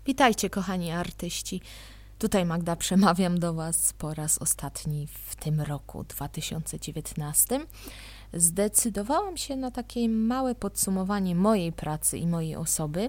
Witajcie, kochani artyści. Tutaj Magda, przemawiam do Was po raz ostatni w tym roku 2019. Zdecydowałam się na takie małe podsumowanie mojej pracy i mojej osoby.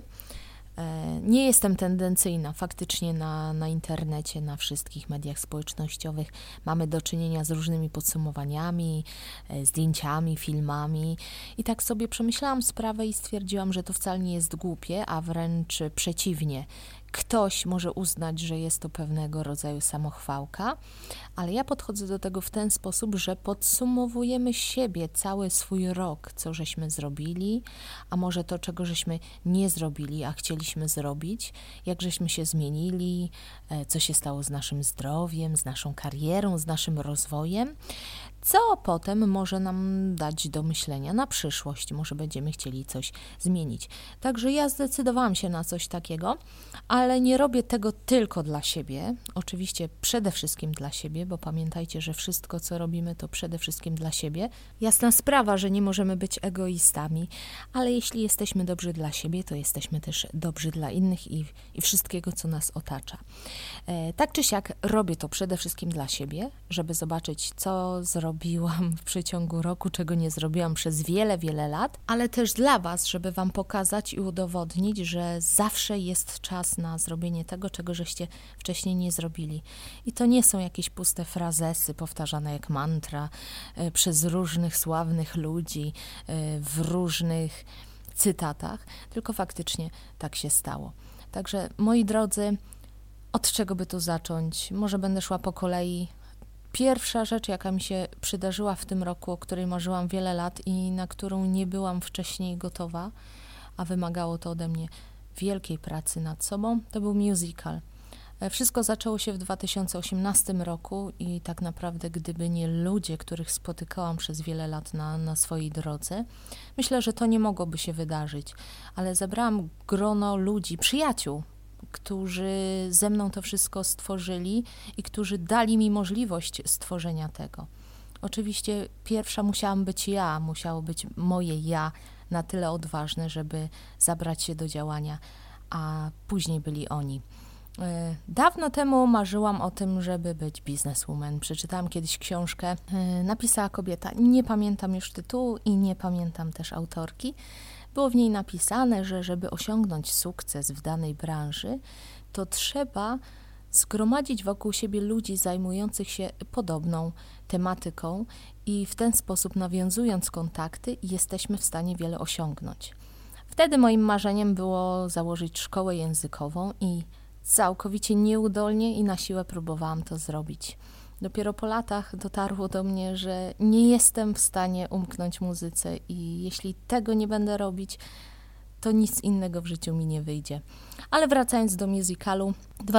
Nie jestem tendencyjna, faktycznie na internecie, na wszystkich mediach społecznościowych mamy do czynienia z różnymi podsumowaniami, zdjęciami, filmami i tak sobie przemyślałam sprawę i stwierdziłam, że to wcale nie jest głupie, a wręcz przeciwnie. Ktoś może uznać, że jest to pewnego rodzaju samochwałka, ale ja podchodzę do tego w ten sposób, że podsumowujemy siebie, cały swój rok, co żeśmy zrobili, a może to, czego żeśmy nie zrobili, a chcieliśmy zrobić, jak żeśmy się zmienili, co się stało z naszym zdrowiem, z naszą karierą, z naszym rozwojem, co potem może nam dać do myślenia na przyszłość, może będziemy chcieli coś zmienić. Także ja zdecydowałam się na coś takiego, ale nie robię tego tylko dla siebie, oczywiście przede wszystkim dla siebie, bo pamiętajcie, że wszystko, co robimy, to przede wszystkim dla siebie. Jasna sprawa, że nie możemy być egoistami, ale jeśli jesteśmy dobrzy dla siebie, to jesteśmy też dobrzy dla innych i wszystkiego, co nas otacza. Tak czy siak robię to przede wszystkim dla siebie, żeby zobaczyć, co zrobiłam w przeciągu roku, czego nie zrobiłam przez wiele, wiele lat, ale też dla Was, żeby Wam pokazać i udowodnić, że zawsze jest czas na zrobienie tego, czego żeście wcześniej nie zrobili. I to nie są jakieś puste frazesy powtarzane jak mantra przez różnych sławnych ludzi w różnych cytatach, tylko faktycznie tak się stało. Także, moi drodzy, od czego by tu zacząć? Może będę szła po kolei. Pierwsza rzecz, jaka mi się przydarzyła w tym roku, o której marzyłam wiele lat i na którą nie byłam wcześniej gotowa, a wymagało to ode mnie wielkiej pracy nad sobą, to był musical. Wszystko zaczęło się w 2018 roku i tak naprawdę gdyby nie ludzie, których spotykałam przez wiele lat na swojej drodze, myślę, że to nie mogłoby się wydarzyć, ale zebrałam grono ludzi, przyjaciół, którzy ze mną to wszystko stworzyli i którzy dali mi możliwość stworzenia tego. Oczywiście pierwsza musiałam być ja, musiało być moje ja na tyle odważne, żeby zabrać się do działania, a później byli oni. Dawno temu marzyłam o tym, żeby być bizneswoman. Przeczytałam kiedyś książkę, napisała kobieta, nie pamiętam już tytułu i nie pamiętam też autorki. Było w niej napisane, że żeby osiągnąć sukces w danej branży, to trzeba zgromadzić wokół siebie ludzi zajmujących się podobną tematyką i w ten sposób nawiązując kontakty jesteśmy w stanie wiele osiągnąć. Wtedy moim marzeniem było założyć szkołę językową i całkowicie nieudolnie i na siłę próbowałam to zrobić. Dopiero po latach dotarło do mnie, że nie jestem w stanie umknąć muzyce i jeśli tego nie będę robić, to nic innego w życiu mi nie wyjdzie. Ale wracając do musicalu,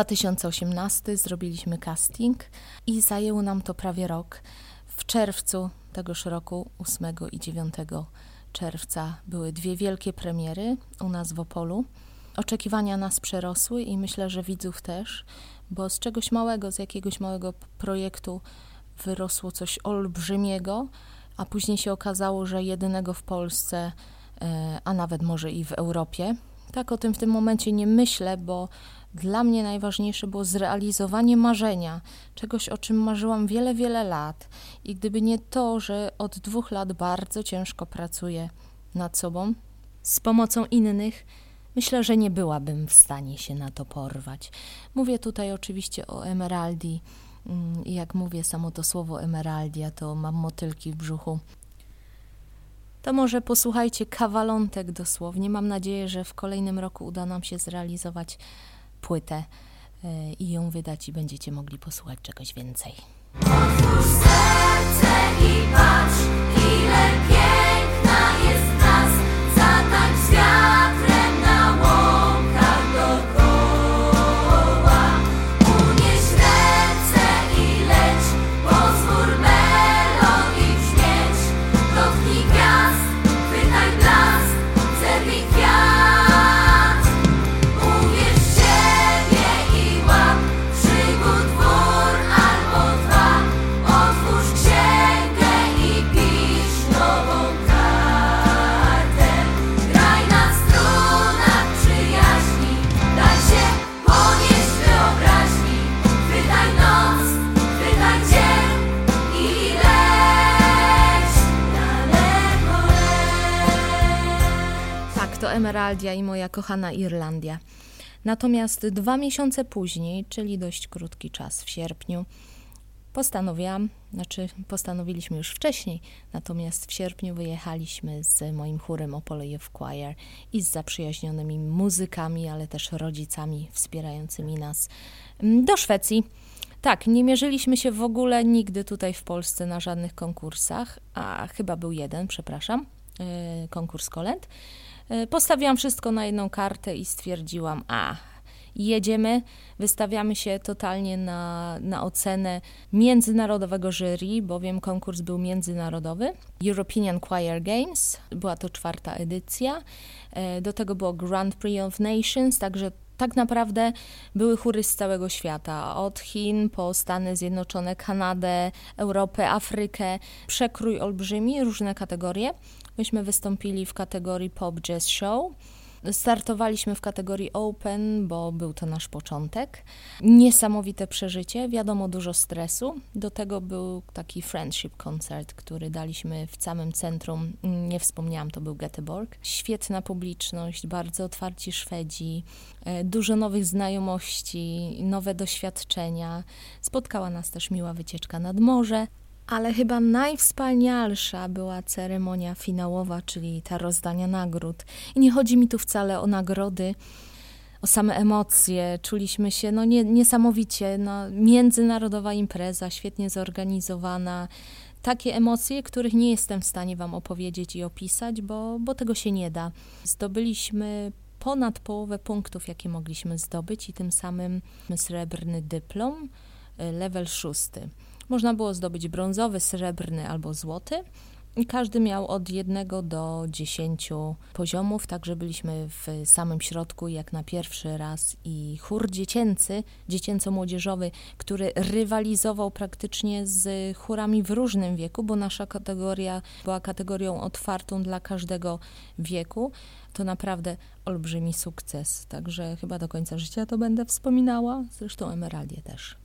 2018 zrobiliśmy casting i zajęło nam to prawie rok. W czerwcu tegoż roku, 8 i 9 czerwca, były dwie wielkie premiery u nas w Opolu. Oczekiwania nas przerosły i myślę, że widzów też, bo z czegoś małego, z jakiegoś małego projektu wyrosło coś olbrzymiego, a później się okazało, że jedynego w Polsce, a nawet może i w Europie. Tak o tym w tym momencie nie myślę, bo dla mnie najważniejsze było zrealizowanie marzenia, czegoś, o czym marzyłam wiele, wiele lat. I gdyby nie to, że od 2 lat bardzo ciężko pracuję nad sobą, z pomocą innych, myślę, że nie byłabym w stanie się na to porwać. Mówię tutaj oczywiście o Emeraldii i jak mówię samo to słowo Emeraldia, to mam motylki w brzuchu. To może posłuchajcie kawalątek dosłownie. Mam nadzieję, że w kolejnym roku uda nam się zrealizować płytę i ją wydać i będziecie mogli posłuchać czegoś więcej. Otwórz serce i patrz, ile piękna jest nas, zatańcz z wiatrem na łąkach dookoła. Unieś ręce i leć, pozwól melodii brzmieć. Dotknij gwiazd, chwytaj blask, zerwij kwiat. Uwierz w siebie i łap przygód wór albo dwa. Otwórz księgę i pisz. Emeraldia i moja kochana Irlandia. Natomiast 2 miesiące później, czyli dość krótki czas, w sierpniu, postanowiliśmy już wcześniej, natomiast w sierpniu wyjechaliśmy z moim chórem Opole Youth Choir i z zaprzyjaźnionymi muzykami, ale też rodzicami wspierającymi nas do Szwecji. Tak, nie mierzyliśmy się w ogóle nigdy tutaj w Polsce na żadnych konkursach, a chyba był jeden, konkurs kolęd. Postawiłam wszystko na jedną kartę i stwierdziłam, jedziemy, wystawiamy się totalnie na ocenę międzynarodowego jury, bowiem konkurs był międzynarodowy. European Choir Games, była to 4. edycja. Do tego było Grand Prix of Nations, także tak naprawdę były chóry z całego świata, od Chin po Stany Zjednoczone, Kanadę, Europę, Afrykę. Przekrój olbrzymi, różne kategorie. Myśmy wystąpili w kategorii Pop Jazz Show. Startowaliśmy w kategorii Open, bo był to nasz początek. Niesamowite przeżycie, wiadomo, dużo stresu. Do tego był taki friendship koncert, który daliśmy w samym centrum. Nie wspomniałam, to był Göteborg. Świetna publiczność, bardzo otwarci Szwedzi, dużo nowych znajomości, nowe doświadczenia. Spotkała nas też miła wycieczka nad morze. Ale chyba najwspanialsza była ceremonia finałowa, czyli ta rozdania nagród. I nie chodzi mi tu wcale o nagrody, o same emocje. Czuliśmy się niesamowicie. Międzynarodowa impreza, świetnie zorganizowana. Takie emocje, których nie jestem w stanie Wam opowiedzieć i opisać, bo tego się nie da. Zdobyliśmy ponad połowę punktów, jakie mogliśmy zdobyć i tym samym srebrny dyplom, level 6. Można było zdobyć brązowy, srebrny albo złoty i każdy miał od 1 do 10 poziomów, także byliśmy w samym środku jak na pierwszy raz i chór dziecięco-młodzieżowy, który rywalizował praktycznie z chórami w różnym wieku, bo nasza kategoria była kategorią otwartą dla każdego wieku. To naprawdę olbrzymi sukces, także chyba do końca życia to będę wspominała, zresztą Emeraldię też.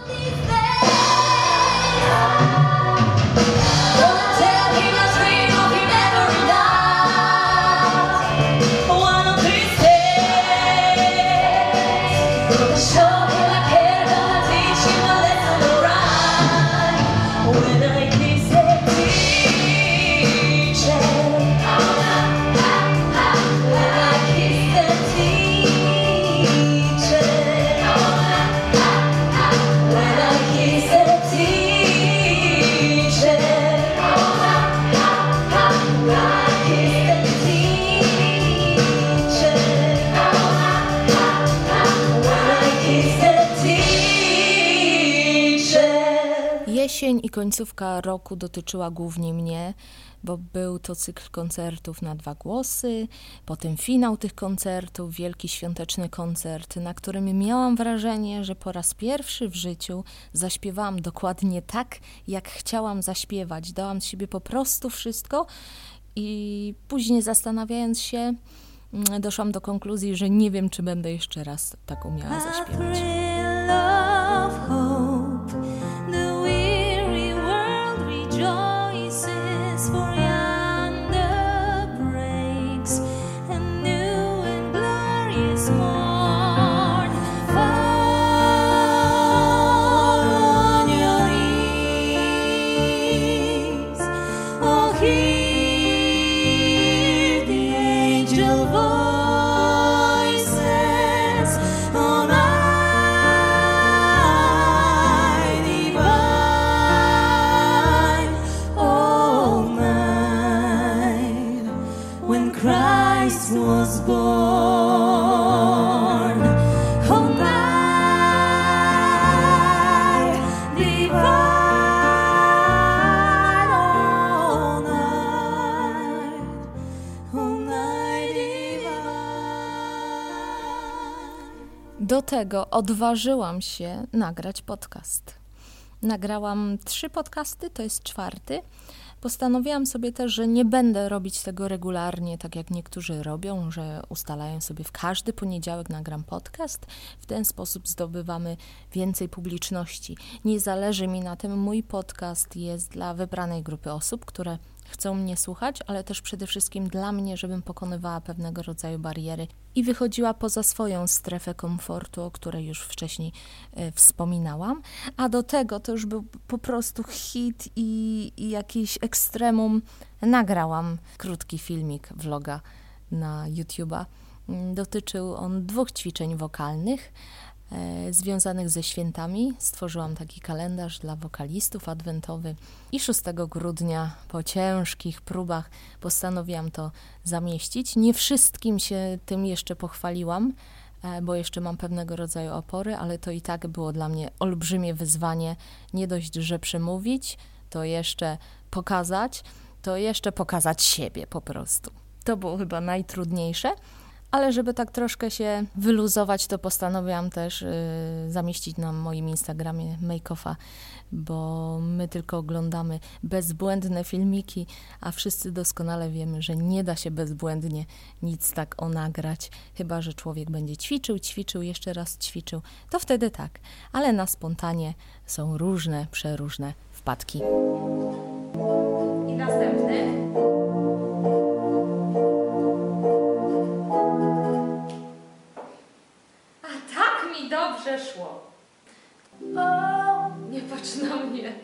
Jesień i końcówka roku dotyczyła głównie mnie, bo był to cykl koncertów na 2 głosy, potem finał tych koncertów, wielki świąteczny koncert, na którym miałam wrażenie, że po raz pierwszy w życiu zaśpiewałam dokładnie tak, jak chciałam zaśpiewać. Dałam z siebie po prostu wszystko i później zastanawiając się, doszłam do konkluzji, że nie wiem, czy będę jeszcze raz tak umiała zaśpiewać. Do tego odważyłam się nagrać podcast. Nagrałam 3 podcasty, to jest 4. Postanowiłam sobie też, że nie będę robić tego regularnie, tak jak niektórzy robią, że ustalają sobie w każdy poniedziałek nagram podcast. W ten sposób zdobywamy więcej publiczności. Nie zależy mi na tym, mój podcast jest dla wybranej grupy osób, które chcą mnie słuchać, ale też przede wszystkim dla mnie, żebym pokonywała pewnego rodzaju bariery i wychodziła poza swoją strefę komfortu, o której już wcześniej wspominałam. A do tego to już był po prostu hit i jakiś ekstremum. Nagrałam krótki filmik, vloga na YouTube'a. Dotyczył on 2 ćwiczeń wokalnych związanych ze świętami. Stworzyłam taki kalendarz dla wokalistów adwentowy i 6 grudnia po ciężkich próbach postanowiłam to zamieścić. Nie wszystkim się tym jeszcze pochwaliłam, bo jeszcze mam pewnego rodzaju opory, ale to i tak było dla mnie olbrzymie wyzwanie. Nie dość, że przemówić, to jeszcze pokazać siebie po prostu. To było chyba najtrudniejsze. Ale żeby tak troszkę się wyluzować, to postanowiłam też zamieścić na moim Instagramie make-offa, bo my tylko oglądamy bezbłędne filmiki, a wszyscy doskonale wiemy, że nie da się bezbłędnie nic tak nagrać, chyba że człowiek będzie ćwiczył, jeszcze raz ćwiczył, to wtedy tak, ale na spontanie są różne, przeróżne wpadki. I następny. Dobrze szło. O, nie patrz na mnie. Nie,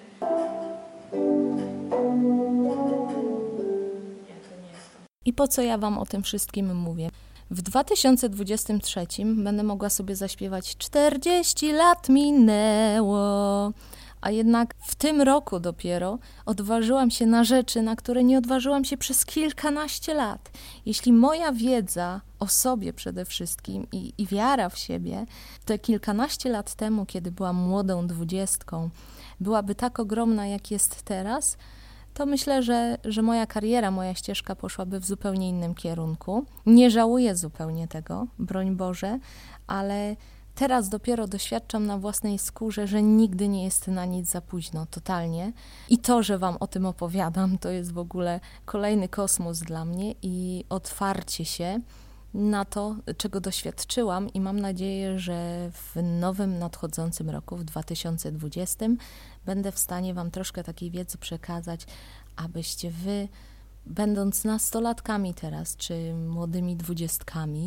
to nie jest to. I po co ja wam o tym wszystkim mówię? W 2023 będę mogła sobie zaśpiewać 40 lat minęło, a jednak w tym roku dopiero odważyłam się na rzeczy, na które nie odważyłam się przez kilkanaście lat. Jeśli moja wiedza o sobie przede wszystkim i wiara w siebie, te kilkanaście lat temu, kiedy byłam młodą 20, byłaby tak ogromna, jak jest teraz, to myślę, że moja kariera, moja ścieżka poszłaby w zupełnie innym kierunku. Nie żałuję zupełnie tego, broń Boże, ale teraz dopiero doświadczam na własnej skórze, że nigdy nie jest na nic za późno, totalnie. I to, że wam o tym opowiadam, to jest w ogóle kolejny kosmos dla mnie i otwarcie się na to, czego doświadczyłam i mam nadzieję, że w nowym nadchodzącym roku, w 2020, będę w stanie wam troszkę takiej wiedzy przekazać, abyście wy, będąc nastolatkami teraz, czy młodymi 20,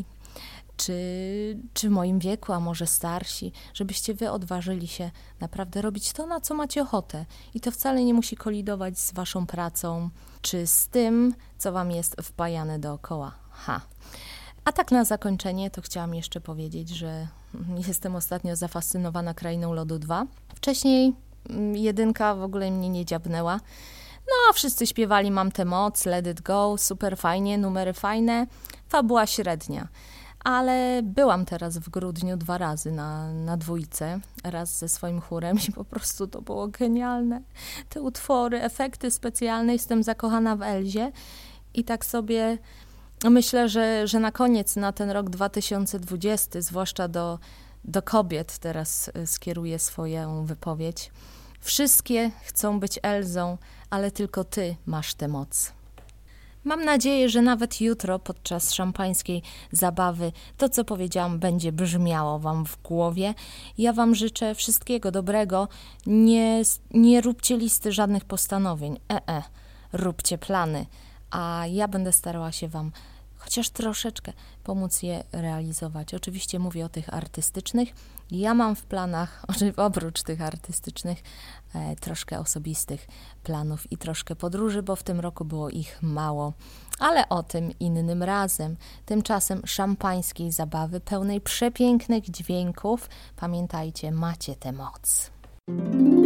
czy w moim wieku, a może starsi, żebyście wy odważyli się naprawdę robić to, na co macie ochotę. I to wcale nie musi kolidować z waszą pracą, czy z tym, co wam jest wpajane dookoła. A tak na zakończenie to chciałam jeszcze powiedzieć, że jestem ostatnio zafascynowana Krainą Lodu 2. Wcześniej 1 w ogóle mnie nie dziabnęła. No, a wszyscy śpiewali Mam tę moc, Let it go, super fajnie, numery fajne, fabuła średnia. Ale byłam teraz w grudniu 2 razy na 2, raz ze swoim chórem i po prostu to było genialne. Te utwory, efekty specjalne, jestem zakochana w Elzie i tak sobie myślę, że na koniec, na ten rok 2020, zwłaszcza do kobiet teraz skieruję swoją wypowiedź. Wszystkie chcą być Elzą, ale tylko ty masz tę moc. Mam nadzieję, że nawet jutro podczas szampańskiej zabawy to, co powiedziałam, będzie brzmiało wam w głowie. Ja wam życzę wszystkiego dobrego. Nie róbcie listy żadnych postanowień. Róbcie plany. A ja będę starała się wam chociaż troszeczkę pomóc je realizować. Oczywiście mówię o tych artystycznych. Ja mam w planach, oprócz tych artystycznych, troszkę osobistych planów i troszkę podróży, bo w tym roku było ich mało. Ale o tym innym razem. Tymczasem szampańskiej zabawy pełnej przepięknych dźwięków. Pamiętajcie, macie tę moc.